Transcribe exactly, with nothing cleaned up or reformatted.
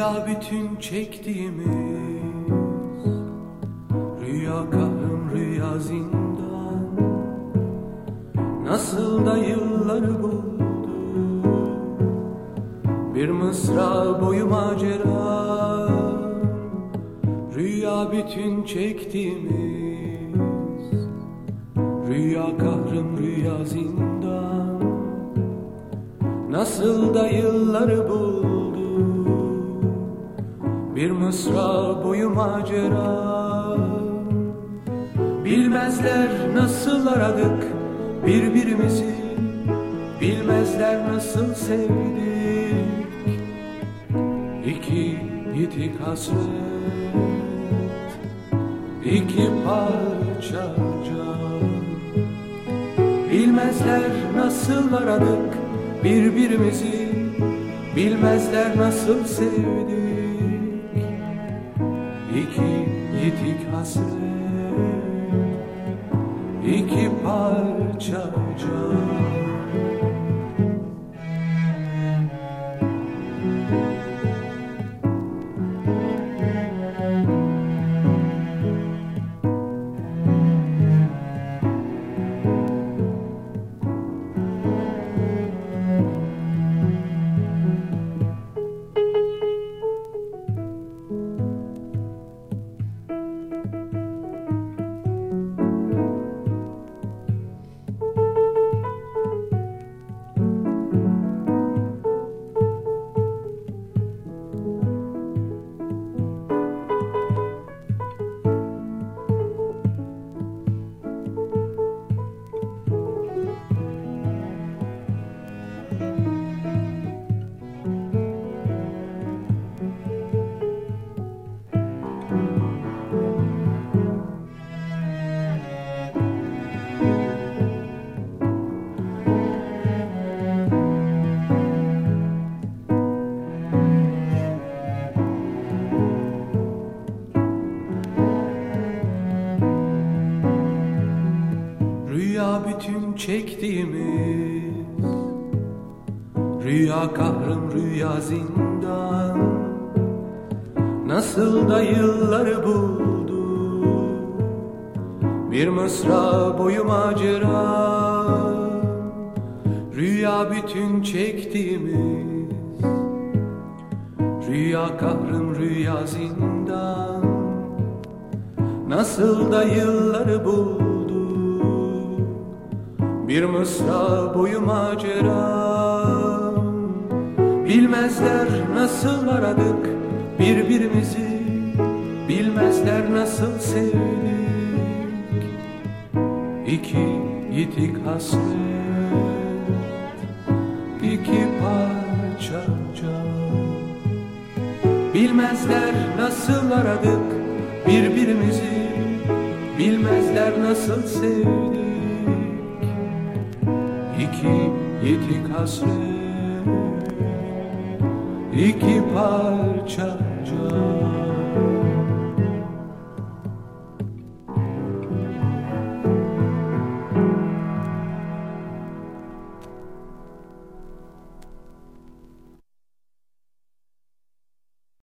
Rüya bütün çektiğimiz, rüya kahrım rüya zindan, nasıl da yılları buldu. Bir mısra boyu macera, rüya bütün çektiğimiz, rüya kahrım rüya zindan, nasıl da yılları buldu. Bir mısra boyu macera, bilmezler nasıl aradık birbirimizi, bilmezler nasıl sevdik. İki yitik hasret, iki parça can. Bilmezler nasıl aradık birbirimizi, bilmezler nasıl sevdik. İki yitik hasret, iki parça can. Rüya bütün çektiğimiz, rüya kahrım rüya zindan, nasıl da yılları buldu. Bir mısra boyu macera, rüya bütün çektiğimiz, rüya kahrım rüya zindan, nasıl da yılları buldu. Bir mısra boyu macera, bilmezler nasıl aradık birbirimizi, bilmezler nasıl sevdik. İki yitik hasret, iki parça can. Bilmezler nasıl aradık birbirimizi, bilmezler nasıl sevdik. İki yitik hasret, iki parça can.